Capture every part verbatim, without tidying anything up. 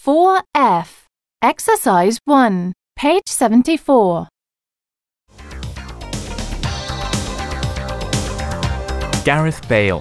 four F. Exercise one, page seventy-four. Gareth Bale.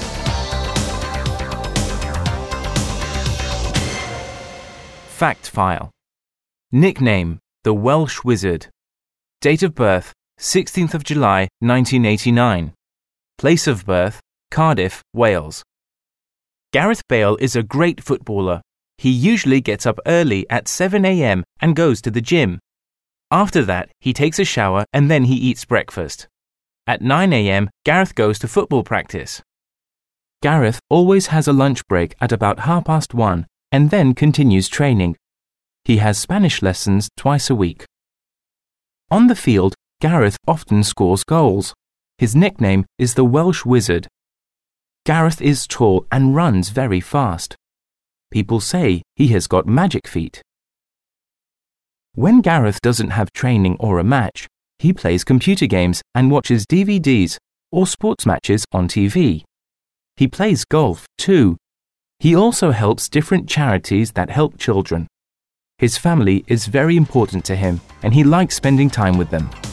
Fact file. Nickname, the Welsh Wizard. Date of birth, sixteenth of July, nineteen eighty-nine. Place of birth, Cardiff, Wales. Gareth Bale is a great footballer. He usually gets up early at seven a m and goes to the gym. After that, he takes a shower and then he eats breakfast. At nine a m, Gareth goes to football practice. Gareth always has a lunch break at about half past one and then continues training. He has Spanish lessons twice a week. On the field, Gareth often scores goals. His nickname is the Welsh Wizard. Gareth is tall and runs very fast. People say he has got magic feet. When Gareth doesn't have training or a match, he plays computer games and watches D V Ds or sports matches on T V. He plays golf too. He also helps different charities that help children. His family is very important to him and he likes spending time with them.